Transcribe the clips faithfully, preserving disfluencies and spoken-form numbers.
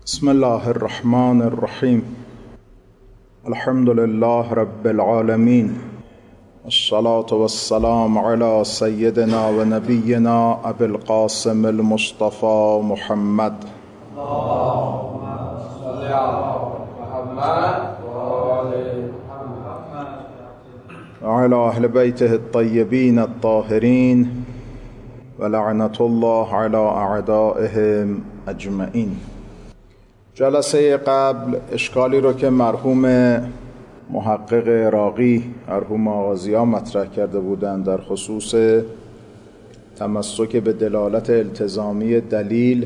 بسم الله الرحمن الرحیم. الحمد لله رب العالمین، الصلاة والسلام علی سیدنا و نبینا ابی القاسم المصطفى محمد. اللهم صل علی محمد و آل محمد و علی اهل بیته الطیبین الطاهرین و لعنة الله علی اعدائهم اجمعین. جلسه قبل اشکالی رو که مرحوم محقق عراقی مرحوم آغازی‌ها مطرح کرده بودند در خصوص تمسک به دلالت التزامی دلیل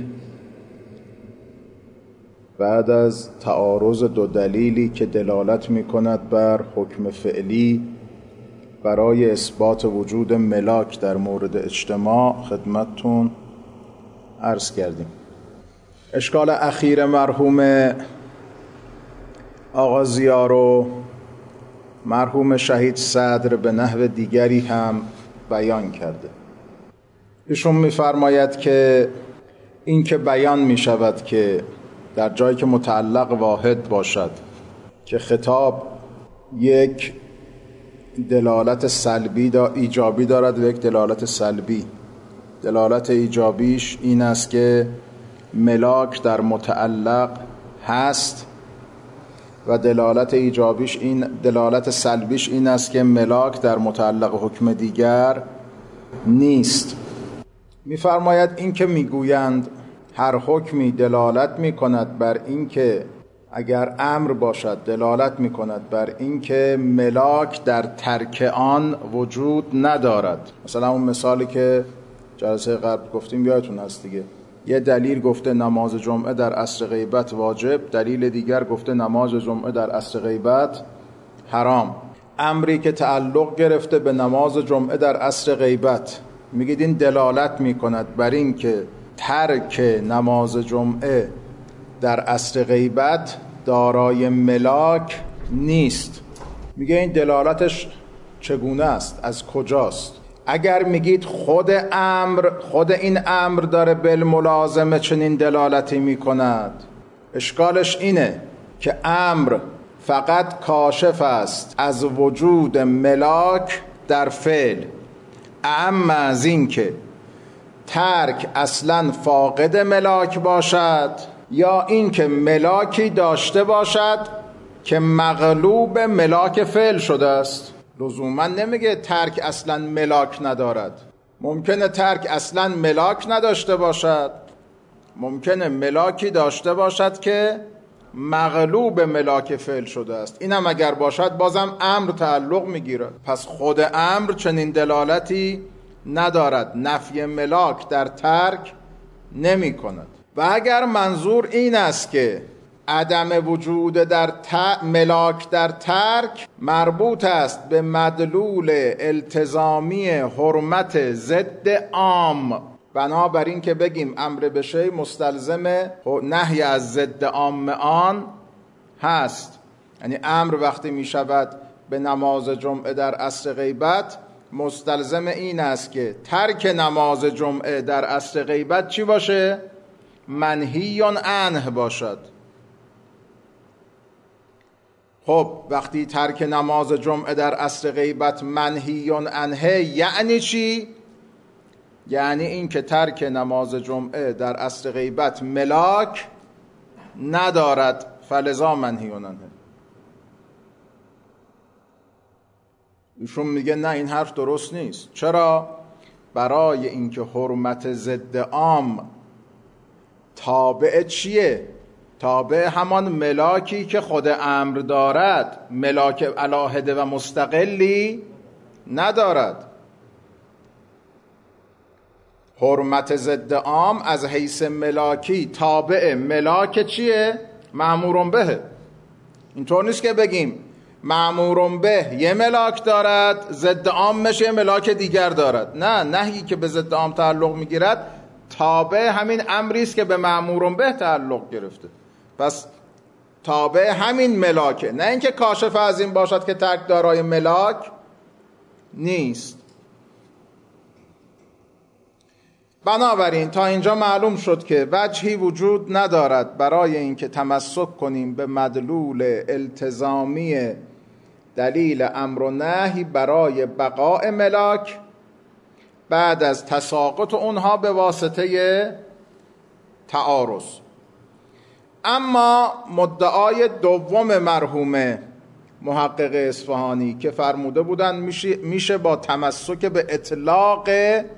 بعد از تعارض دو دلیلی که دلالت می کند بر حکم فعلی برای اثبات وجود ملاک در مورد اجتماع خدمتتون عرض کردیم. اشکال اخیر مرحوم آغازی‌ها رو مرحوم شهید صدر به نحو دیگری هم بیان کرده. ایشون می‌فرماید که این که بیان می‌شود که در جایی که متعلق واحد باشد که خطاب یک دلالت سلبی دا ایجابی دارد و یک دلالت سلبی. دلالت ایجابیش این است که ملاک در متعلق هست و دلالت ایجابیش این دلالت سلبیش این است که ملاک در متعلق حکم دیگر نیست. می‌فرماید این که میگویند هر حکمی دلالت می‌کند بر این که اگر امر باشد دلالت می‌کند بر این که ملاک در ترک آن وجود ندارد. مثلا اون مثالی که جلسه قبل گفتیم یادتون هست دیگه. یه دلیل گفته نماز جمعه در عصر غیبت واجب، دلیل دیگر گفته نماز جمعه در عصر غیبت حرام. امری که تعلق گرفته به نماز جمعه در عصر غیبت، میگید این دلالت میکند بر این که ترک نماز جمعه در عصر غیبت دارای ملاک نیست. میگه این دلالتش چگونه است؟ از کجاست؟ اگر میگید خود امر خود این امر داره بالملازمه چنین دلالتی میکند، اشکالش اینه که امر فقط کاشف است از وجود ملاک در فعل، اما از این که ترک اصلا فاقد ملاک باشد یا این که ملاکی داشته باشد که مغلوب ملاک فعل شده است. لزوما نمیگه ترک اصلا ملاک ندارد. ممکنه ترک اصلا ملاک نداشته باشد، ممکنه ملاکی داشته باشد که مغلوب ملاک فعل شده است. اینم اگر باشد بازم امر تعلق میگیره. پس خود امر چنین دلالتی ندارد، نفی ملاک در ترک نمی کند. و اگر منظور این است که عدم وجود در ت... ملاک در ترک مربوط است به مدلول التزامی حرمت ضد عام، بنابراین که بگیم امر به شیء مستلزم نهی از ضد عام آن هست، یعنی امر وقتی می شود به نماز جمعه در عصر غیبت مستلزم این است که ترک نماز جمعه در عصر غیبت چی باشه؟ منهی عنه باشد. خب وقتی ترک نماز جمعه در عصر غیبت منهی عنه یعنی چی؟ یعنی این که ترک نماز جمعه در عصر غیبت ملاک ندارد، فلذا منهی عنه. ایشون میگه نه، این حرف درست نیست. چرا؟ برای اینکه حرمت ضد عام تابع چیه؟ تابع همان ملاکی که خود امر دارد، ملاک علاهده و مستقلی ندارد. حرمت ضد عام از حیث ملاکی تابع ملاک چیه؟ مأمور به. اینطور نیست که بگیم مأمور به یه ملاک دارد، ضد عامش یه ملاک دیگر دارد. نه، نهی که به ضد عام تعلق میگیرد تابع همین امری است که به مأمور به تعلق گرفته. پس تابع همین ملاکه، نه اینکه کاشف از این باشد که ترک دارای ملاک نیست. بنابراین تا اینجا معلوم شد که وجهی وجود ندارد برای اینکه تمسک کنیم به مدلول التزامی دلیل امر و نهی برای بقاء ملاک بعد از تساقط اونها به واسطه تعارض. اما مدعای دوم مرحوم محقق اصفهانی که فرموده بودن میشه, میشه با تمسک به اطلاق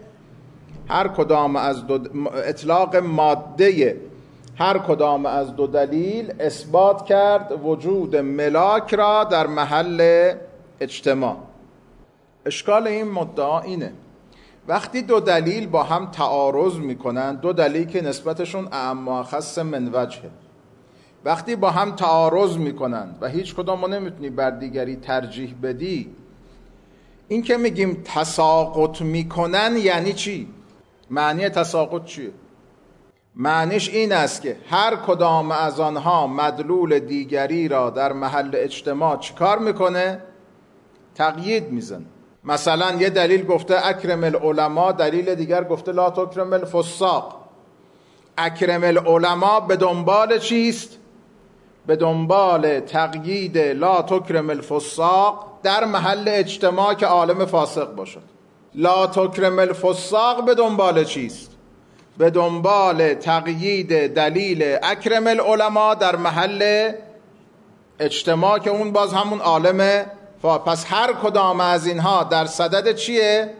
هر کدام از دو اطلاق ماده هر کدام از دو دلیل اثبات کرد وجود ملاک را در محل اجتماع. اشکال این مدعا اینه وقتی دو دلیل با هم تعارض میکنن، دو دلیل که نسبتشون اعم و اخص من وجهه، وقتی با هم تعارض میکنن و هیچ کدام رو نمیتونی بر دیگری ترجیح بدی، این که میگیم تساقط میکنن یعنی چی؟ معنی تساقط چیه؟ معنیش این است که هر کدام از آنها مدلول دیگری را در محل اجتماع چیکار میکنه؟ تقیید میزن. مثلا یه دلیل گفته اکرم العلماء، دلیل دیگر گفته لا تکرم الفساق. اکرم العلماء به دنبال چیست؟ به دنبال تقیید لا تکرم الفساق در محل اجتماع که عالم فاسق باشد. لا تکرم الفساق به دنبال چیست؟ به دنبال تقیید دلیل اکرم العلماء در محل اجتماع که اون باز همون عالم فا. پس هر کدام از اینها در صدد چیه؟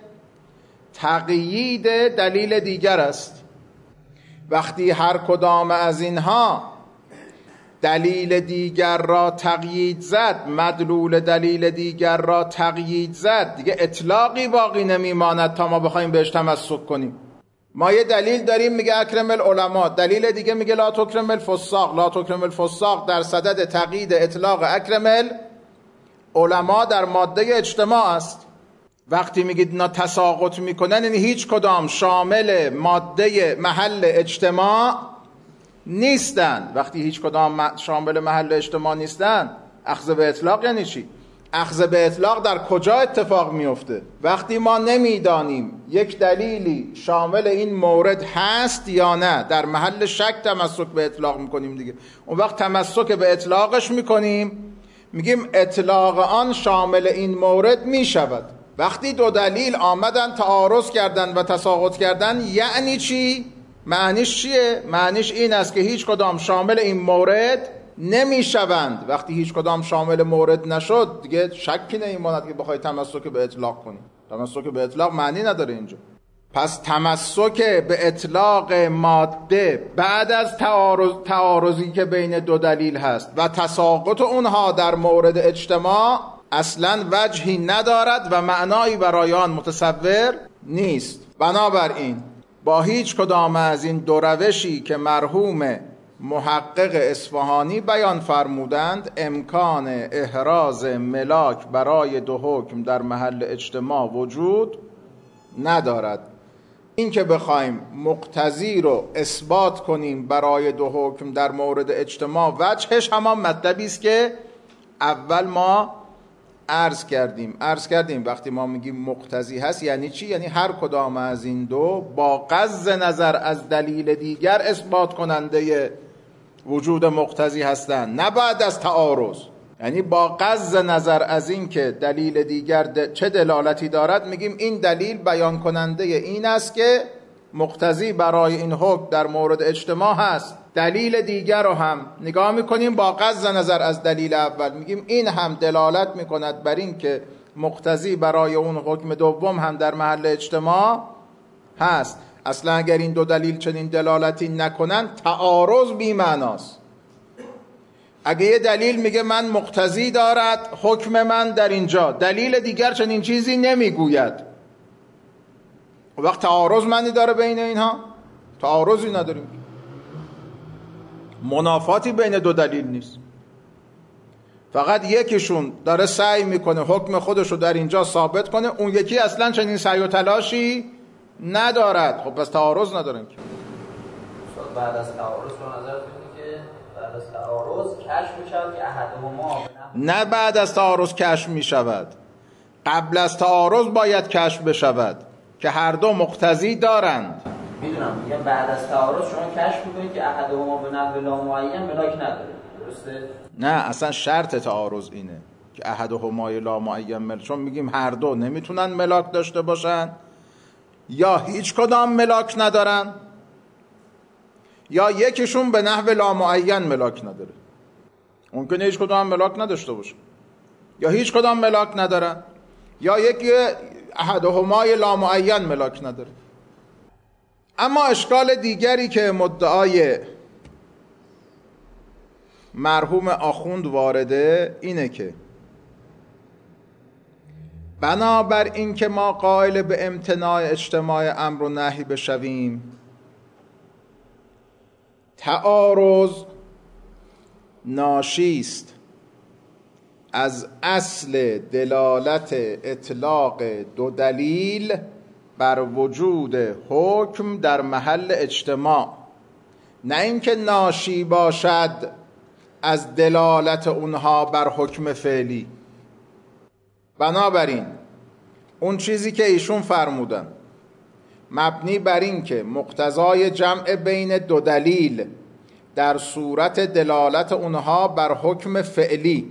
تقیید دلیل دیگر است. وقتی هر کدام از اینها دلیل دیگر را تقیید زد، مدلول دلیل دیگر را تقیید زد، دیگه اطلاقی باقی نمیماند تا ما بخوایم بهش تمسک کنیم. ما یه دلیل داریم میگه اکرم العلماء، دلیل دیگه میگه لا تکرم الفساق. لا تکرم الفساق در صدد تقیید اطلاق اکرم العلماء در ماده اجتماع است. وقتی میگید اینا تساقط میکنن یعنی هیچ کدام شامل ماده محل اجتماع نیستن. وقتی هیچ کدام شامل محل اجتماع نیستن، اخذ به اطلاق یعنی چی؟ اخذ به اطلاق در کجا اتفاق میفته؟ وقتی ما نمیدانیم یک دلیلی شامل این مورد هست یا نه، در محل شک تمسک به اطلاق میکنیم دیگه. اون وقت تمسک به اطلاقش میکنیم، میگیم اطلاق آن شامل این مورد میشود. وقتی دو دلیل آمدن تعارض کردن و تساقط کردن یعنی چی؟ معنیش چیه؟ معنیش این است که هیچ کدام شامل این مورد نمیشوند. وقتی هیچ کدام شامل مورد نشد دیگه شکی نمیماند که بخوای تمسک به اطلاق کنی. تمسک به اطلاق معنی نداره اینجا. پس تمسک به اطلاق ماده بعد از تعارض تعارضی که بین دو دلیل هست و تساقط اونها در مورد اجتماع اصلا وجهی ندارد و معنایی برای آن متصور نیست. بنابراین با هیچ کدام از این دو روشی که مرحوم محقق اصفهانی بیان فرمودند امکان احراز ملاک برای دو حکم در محل اجتماع وجود ندارد. این که بخوایم مقتضی رو اثبات کنیم برای دو حکم در مورد اجتماع، وجهش همان مطلبی است که اول ما عرض کردیم. عرض کردیم وقتی ما میگیم مقتضی هست یعنی چی؟ یعنی هر کدام از این دو با غض نظر از دلیل دیگر اثبات کننده وجود مقتضی هستند، نه بعد از تعارض. یعنی با غض نظر از این که دلیل دیگر د... چه دلالتی دارد، میگیم این دلیل بیان کننده این است که مقتضی برای این حکم در مورد اجتماع هست. دلیل دیگر رو هم نگاه میکنیم با غض نظر از دلیل اول، میگیم این هم دلالت میکند بر این که مقتضی برای اون حکم دوم هم در محل اجتماع هست. اصلا اگر این دو دلیل چنین دلالتی نکنن تعارض بی معناست. اگه یه دلیل میگه من مقتضی دارد حکم من در اینجا، دلیل دیگر چنین چیزی نمیگوید، وقت تعارض معنی داره بین اینها؟ تعارضی نداریم، منافاتی بین دو دلیل نیست. فقط یکیشون داره سعی میکنه حکم خودشو در اینجا ثابت کنه، اون یکی اصلا چنین سعی و تلاشی ندارد. خب پس تعارض ندارن که. بعد از تعارض به نظر میاد که بعد از تعارض کشف میشود که احدهما نه بعد از تعارض کشف میشود، قبل از تعارض باید کشف بشود که هر دو مقتضی دارند. میدونم میگم بعد از تعارض شما کشف میکنید که احدهما به نحو لامعین ملاک نداره، درسته؟ نه اصلا شرط تعارض اینه که احدهما لامعین ملاک، چون میگیم هر دو نمیتونن ملاک داشته باشن، یا هیچ کدام ملاک ندارن، یا یکیشون به نحو لامعین ملاک نداره. ممکنه هیچ کدام ملاک نداشته باشه، یا هیچ کدام ملاک ندارن، یا یکی احدهما لامعین ملاک نداره. اما اشکال دیگری که مدعای مرحوم آخوند وارده اینه که بنابر این که ما قائل به امتناع اجتماع امر و نهی بشویم، تعارض ناشیست از اصل دلالت اطلاق دو دلیل بر وجود حکم در محل اجتماع، نه اینکه ناشی باشد از دلالت اونها بر حکم فعلی. بنابراین اون چیزی که ایشون فرمودن مبنی بر این که مقتضای جمع بین دو دلیل در صورت دلالت اونها بر حکم فعلی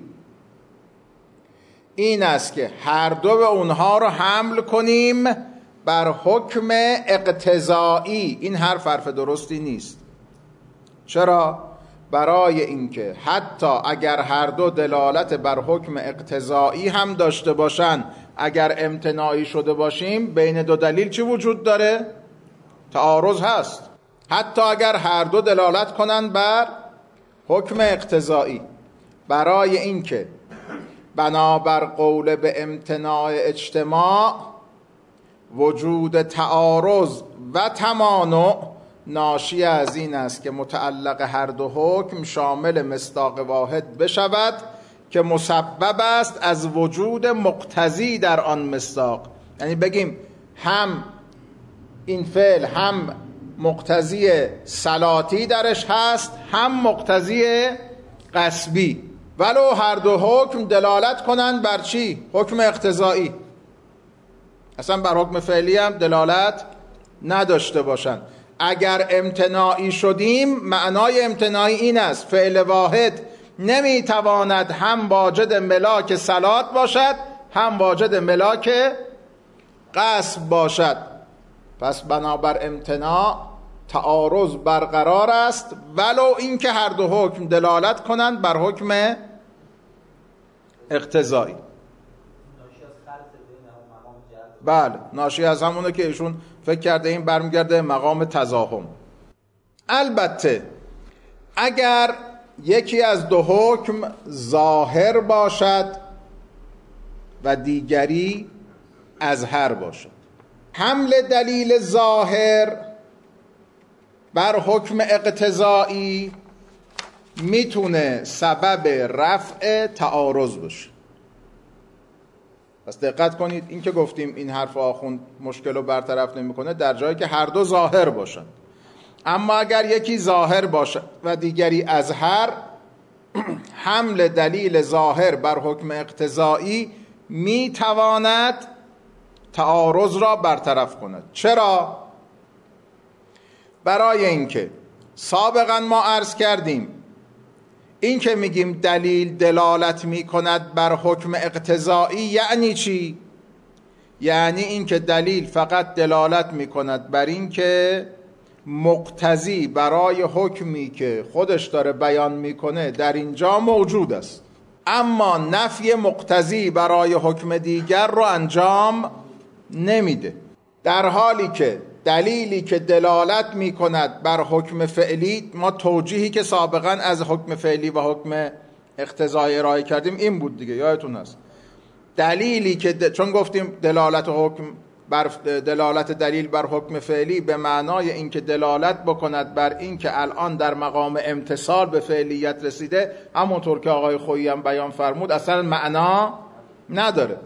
این است که هر دو به اونها رو حمل کنیم بر حکم اقتضایی. این حرف حرف درستی نیست. چرا؟ برای اینکه حتی اگر هر دو دلالت بر حکم اقتضایی هم داشته باشن، اگر امتناعی شده باشیم، بین دو دلیل چی وجود داره؟ تعارض هست. حتی اگر هر دو دلالت کنن بر حکم اقتضایی. برای اینکه بنابر قول به امتناع اجتماع وجود تعارض و تمانع ناشی از این است که متعلق هر دو حکم شامل مصداق واحد بشود که مسبب است از وجود مقتضی در آن مصداق. یعنی بگیم هم این فعل هم مقتضی صلاتی درش هست، هم مقتضی قصبی، ولو هر دو حکم دلالت کنند بر چی؟ حکم اقتضایی. اصلا بر حکم فعلی هم دلالت نداشته باشند. اگر امتناعی شدیم، معنای امتناعی این است فعل واحد نمیتواند هم واجد ملاک صلات باشد، هم واجد ملاک قصب باشد. پس بنابر امتناع تعارض برقرار است، ولو اینکه هر دو حکم دلالت کنند بر حکم اقتضایی. بله، ناشی از همونه که ایشون فکر کرده این برمیگرده مقام تزاحم. البته اگر یکی از دو حکم ظاهر باشد و دیگری اظهر باشد، حمل دلیل ظاهر بر حکم اقتضایی میتونه سبب رفع تعارض باشه. پس دقت کنید، این که گفتیم این حرف آخوند مشکل رو برطرف نمیکنه در جایی که هر دو ظاهر باشن. اما اگر یکی ظاهر باشه و دیگری اظهر، حمل دلیل ظاهر بر حکم اقتضایی میتواند تعارض را برطرف کند. چرا؟ برای اینکه سابقا ما عرض کردیم این که میگیم دلیل دلالت میکند بر حکم اقتضایی یعنی چی؟ یعنی این که دلیل فقط دلالت میکند بر این که مقتضی برای حکمی که خودش داره بیان میکنه در اینجا موجود است، اما نفی مقتضی برای حکم دیگر رو انجام نمیده. در حالی که دلیلی که دلالت می کند بر حکم فعلی، ما توجیهی که سابقا از حکم فعلی و حکم اقتضایی ارائه کردیم این بود دیگه، یادتون هست. دلیلی که د... چون گفتیم دلالت حکم بر دلالت دلیل بر حکم فعلی به معنای اینکه دلالت بکند بر این که الان در مقام امتصال به فعلیت رسیده، همونطور که آقای خویی هم بیان فرمود اصلا معنا نداره.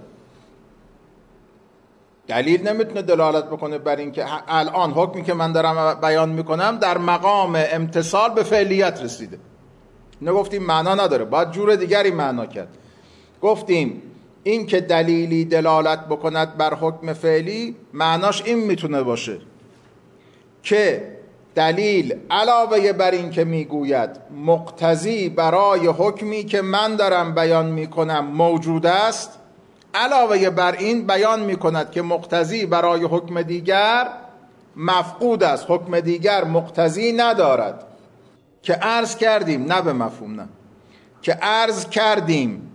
دلیل نمیتونه دلالت بکنه بر این که الان حکمی که من دارم بیان میکنم در مقام امتصال به فعلیت رسیده. نگفتیم معنا نداره، باید جور دیگری معنا کرد. گفتیم این که دلیلی دلالت بکند بر حکم فعلی معناش این میتونه باشه که دلیل علاوه بر این که میگوید مقتضی برای حکمی که من دارم بیان میکنم موجود است، علاوه بر این بیان میکند که مقتضی برای حکم دیگر مفقود است، حکم دیگر مقتضی ندارد. که عرض کردیم، نه به مفهوم، نه، که عرض کردیم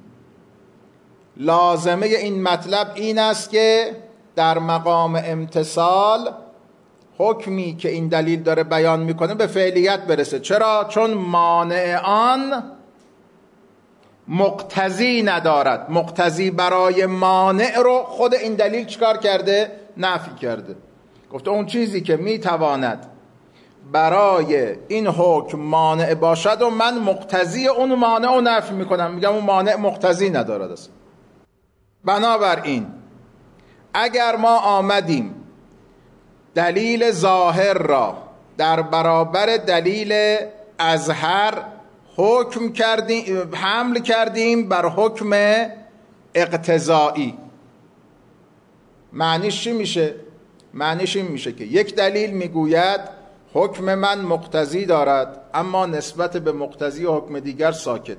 لازمه این مطلب این است که در مقام امتثال حکمی که این دلیل داره بیان میکنه به فعلیت برسه. چرا؟ چون مانع آن مقتضی ندارد. مقتضی برای مانع رو خود این دلیل چیکار کرده؟ نفی کرده. گفته اون چیزی که میتواند برای این حکم مانع باشد و من مقتضی اون مانع رو نفی میکنم، میگم اون مانع مقتضی ندارد است. بنابراین اگر ما آمدیم دلیل ظاهر را در برابر دلیل اظهر حکم کردیم، حمل کردیم بر حکم اقتضایی، معنیش چی میشه؟ معنیش این میشه که یک دلیل میگوید حکم من مقتضی دارد اما نسبت به مقتضی حکم دیگر ساکت.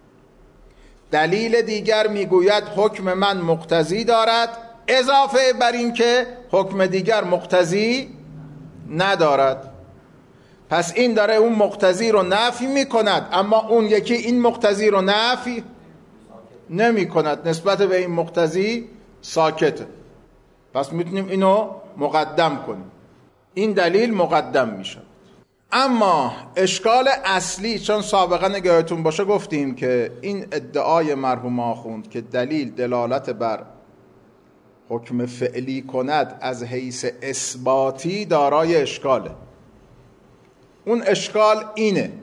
دلیل دیگر میگوید حکم من مقتضی دارد اضافه بر این که حکم دیگر مقتضی ندارد. پس این داره اون مقتضی رو نفی میکند اما اون یکی این مقتضی رو نفی نمی کند، نسبت به این مقتضی ساکته. پس میتونیم اینو مقدم کنیم، این دلیل مقدم میشه. اما اشکال اصلی، چون سابقا نگاهتون باشه گفتیم که این ادعای مرحوم آخوند که دلیل دلالت بر حکم فعلی کند از حیث اثباتی دارای اشکاله. اون اشکال اینه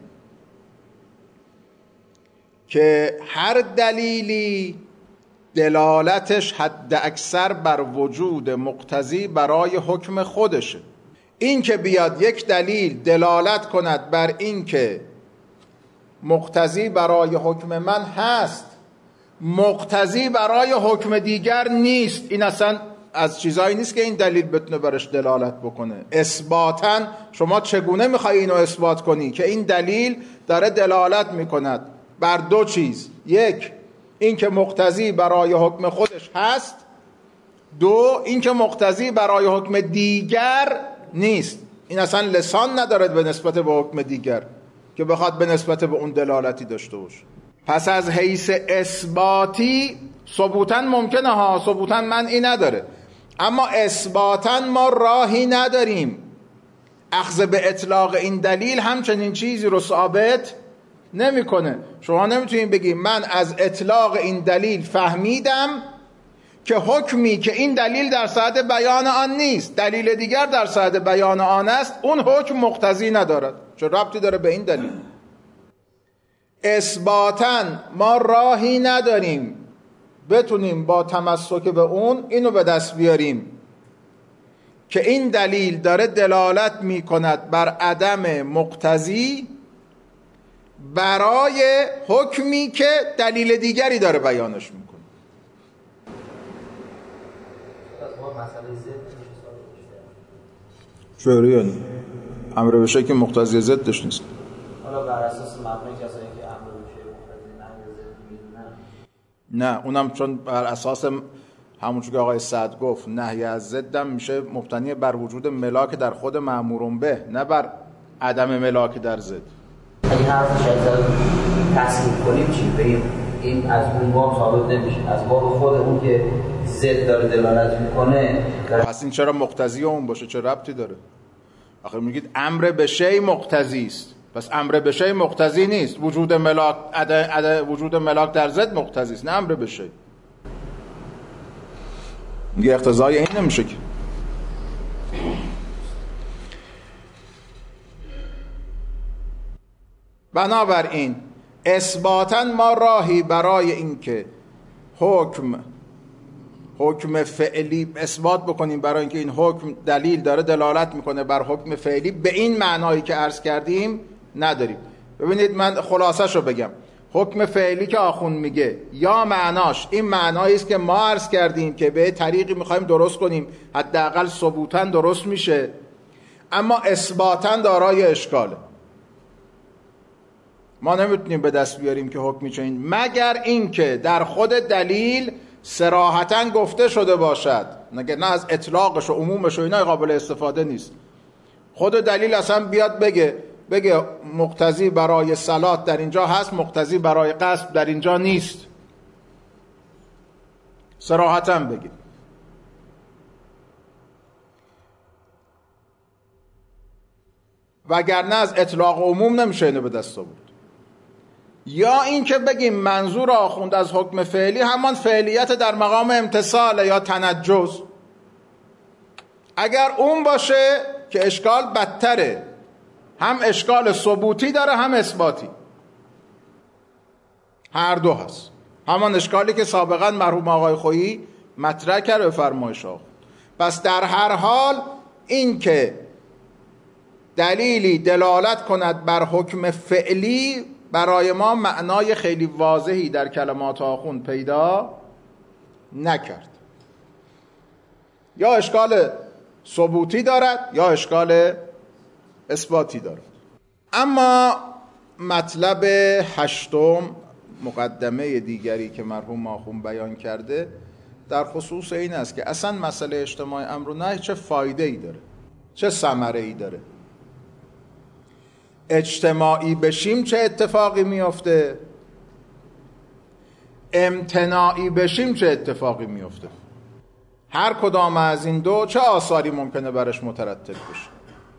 که هر دلیلی دلالتش حد اکثر بر وجود مقتضی برای حکم خودشه. این که بیاد یک دلیل دلالت کند بر این که مقتضی برای حکم من هست، مقتضی برای حکم دیگر نیست، این اصلا از چیزایی نیست که این دلیل بتونه برش دلالت بکنه. اثباتاً شما چگونه میخوای اینو اثبات کنی که این دلیل داره دلالت میکند بر دو چیز؟ یک، این که مقتضی برای حکم خودش هست، دو، این که مقتضی برای حکم دیگر نیست. این اصلا لسان نداره به نسبت به حکم دیگر که بخواد به نسبت به اون دلالتی داشته باشه. پس از حیث اثباتی ثبوتاً ممکنه ها، ثبوتاً منعی نداره، اما اثباتاً ما راهی نداریم. اخذ به اطلاق این دلیل همچنین چیزی رو ثابت نمیکنه. شما نمیتونید بگی من از اطلاق این دلیل فهمیدم که حکمی که این دلیل در صحت بیان آن نیست، دلیل دیگر در صحت بیان آن است، اون حکم مقتضی ندارد. چه ربطی داره به این دلیل؟ اثباتاً ما راهی نداریم بتونیم با تمسک به اون اینو به دست بیاریم که این دلیل داره دلالت میکند بر عدم مقتضی برای حکمی که دلیل دیگری داره بیانش میکنه. چوری یعنی امر به شی که مقتضی ضدش نیست. حالا بر اساس مبنای کسایی که امر به شی مقتضی نهی ضد میدونن، نه اونم چون بر اساس همونجور که آقای سعد گفت نهی از ضدم میشه مبتنی بر وجود ملاک در خود مأمورون به، نه بر عدم ملاک در ضد. اگه حرفش از تصریف کنیم چی بگیم؟ این از اون باب ثابت نمیشه، از باب خود اون که ضد داره دلالت میکنه. پس این چرا مقتضی اون باشه؟ چه ربطی داره؟ آخه میگید امر به شی مقتضی است، پس امر به شی مقتضی نیست، وجود ملاک عد... عد... وجود ملاک در ضد مقتضی است، نه امر به شی. میگه اقتضای این نمیشه که. بنابراین اثباتاً ما راهی برای این که حکم حکم فعلی اثبات بکنیم، برای اینکه این حکم دلیل داره دلالت میکنه بر حکم فعلی به این معنایی که عرض کردیم نداریم. ببینید من خلاصش رو بگم. حکم فعلی که آخوند میگه یا معناش این معنایی است که ما عرض کردیم که به طریقی میخوایم درست کنیم حداقل ثبوتاً درست میشه، اما اثباتاً دارای اشکاله. ما نمیتونیم به دست بیاریم که حکمی چنین مگر اینکه در خود دلیل صراحتاً گفته شده باشد، نه نه از اطلاقش و عمومش و اینا قابل استفاده نیست. خود دلیل اصلا بیاد بگه بگه مقتضی برای صلات در اینجا هست، مقتضی برای قصد در اینجا نیست، صراحتاً بگه. وگرنه از اطلاق عموم نمیشه اینو به دست آورد. یا این که بگیم منظور آخوند از حکم فعلی همان فعلیت در مقام امتثال یا تنجز. اگر اون باشه که اشکال بدتره، هم اشکال ثبوتی داره هم اثباتی، هر دو هست. همان اشکالی که سابقا مرحوم آقای خویی مطرح کرد به فرمایش آخوند. پس در هر حال این که دلیلی دلالت کند بر حکم فعلی برای ما معنای خیلی واضحی در کلمات آخوند پیدا نکرد. یا اشکال ثبوتی دارد یا اشکال اثباتی دارد. اما مطلب هشتم، مقدمه دیگری که مرحوم آخوند بیان کرده در خصوص این است که اصلا مسئله اجتماع امر و نهی چه فایده ای داره، چه ثمره ای داره. اجتماعی بشیم چه اتفاقی میفته، امتناعی بشیم چه اتفاقی میفته. هر کدام از این دو چه آثاری ممکنه برش مترتب بشه.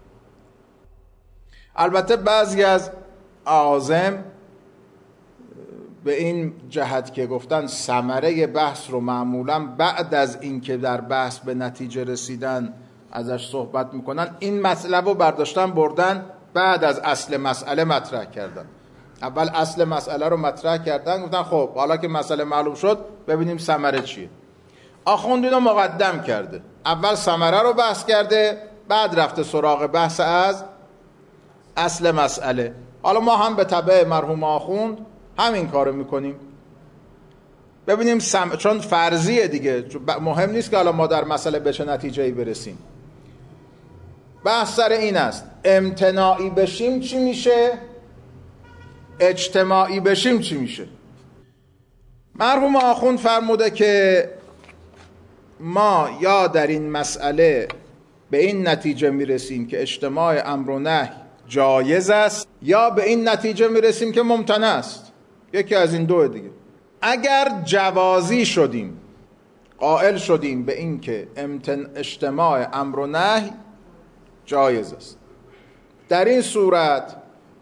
البته بعضی از اعاظم به این جهت که گفتن ثمره بحث رو معمولا بعد از اینکه در بحث به نتیجه رسیدن ازش صحبت میکنن، این مطلب رو برداشتن بردن بعد از اصل مسئله مطرح کردن. اول اصل مسئله رو مطرح کردن، گفتن خب حالا که مسئله معلوم شد ببینیم ثمره چیه. آخوند اینو مقدم کرده، اول ثمره رو بحث کرده، بعد رفته سراغ بحث از اصل مسئله. حالا ما هم به تبع مرحوم آخوند همین کارو میکنیم. ببینیم سم... چون فرضیه دیگه، مهم نیست که حالا ما در مسئله به چه نتیجه‌ای برسیم. بحث سر این است امتناعی بشیم چی میشه، اجتماعی بشیم چی میشه. مرحوم آخوند فرموده که ما یا در این مسئله به این نتیجه میرسیم که اجتماع امر و نهی جایز است، یا به این نتیجه میرسیم که ممتنع است. یکی از این دو دیگه. اگر جوازی شدیم، قائل شدیم به این که امتن... اجتماع امر و نهی جایز است، در این صورت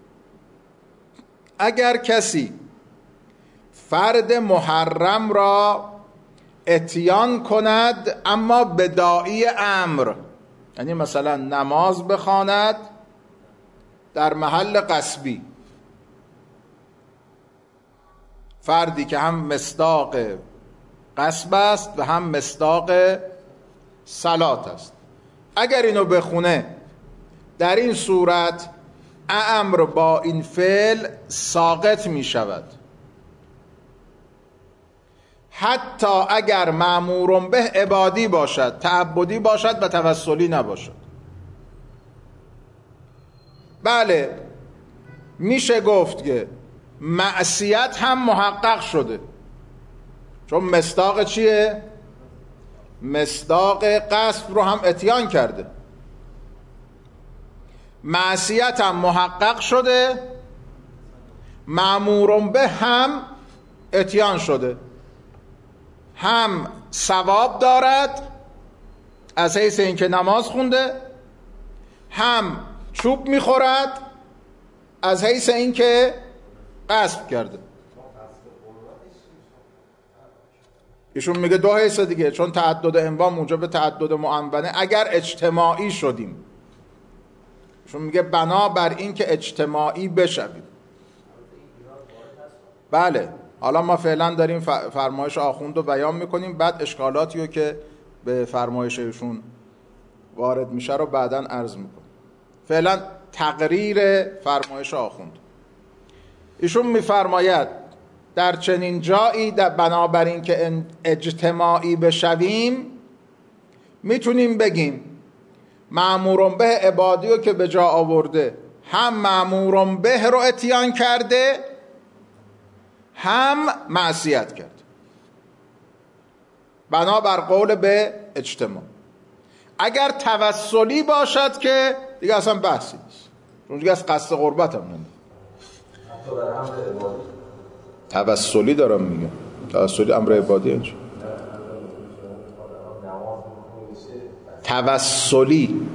اگر کسی فرد محرم را اتیان کند اما به داعی امر، یعنی مثلا نماز بخواند در محل غصبی، فردی که هم مصداق غصب است و هم مصداق صلات است، اگر اینو بخونه در این صورت امر با این فعل ساقط می شود، حتی اگر مأمور به عبادی باشد، تعبدی باشد و توسلی نباشد. بله میشه گفت که معصیت هم محقق شده، چون مصداق چیه؟ مصداق قصد رو هم اتیان کرده. معصیت هم محقق شده، مأمور به هم اتیان شده، هم ثواب دارد از حیث اینکه نماز خونده، هم چوب میخورد از حیث اینکه غصب کرده. ایشون میگه دو حیث دیگه، چون تعدد انواع موجب تعدد معنونه. اگر اجتماعی شدیم، ایشون میگه بنا بر این که اجتماعی بشویم. بله حالا ما فعلا داریم فرمایش آخوند رو بیان میکنیم، بعد اشکالاتی رو که به فرمایش ایشون وارد میشه رو بعداً عرض میکنیم. فعلا تقریر فرمایش آخوند. ایشون میفرماید در چنین جایی در بنابراین که اجتماعی بشویم میتونیم بگیم مأمور به عبادی رو که به جا آورده، هم مأمور به رو اتیان کرده، هم معصیت کرد بنابر قول به اجتماع. اگر توسلی باشد که دیگه اصلا بحثی نیست، چون دیگه از قصد قربت هم نمید. توسلی دارم میگم، توسلی امر عبادی اینجا. توسلی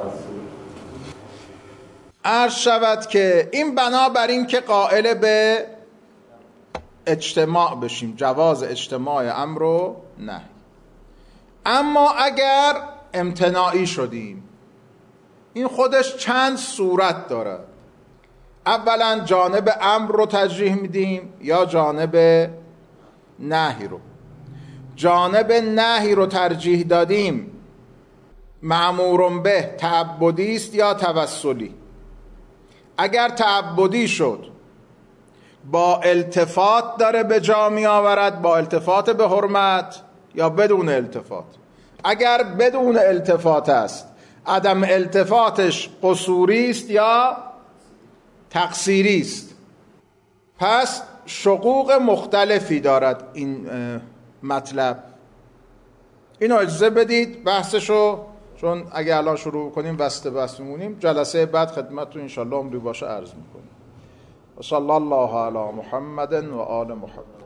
عرض شود که این بنابر این که قائل به اجتماع بشیم، جواز اجتماع امر و نهی. اما اگر امتناعی شدیم، این خودش چند صورت داره. اولا جانب امر رو ترجیح میدیم یا جانب نهی رو. جانب نهی رو ترجیح دادیم، مأمور به تعبدی است یا توسلی. اگر تعبدی شد با التفات داره به جا می آورد، با التفات به حرمت یا بدون التفات. اگر بدون التفات است، عدم التفاتش قصوری است یا تقصیری است. پس شقوق مختلفی دارد این مطلب. اینو اجازه بدید بحثشو، چون اگه الان شروع کنیم وسط بحث میمونیم. جلسه بعد خدمتتون انشالله عمری باشه عرض میکنیم. و صلی الله علی محمد و آل محمد.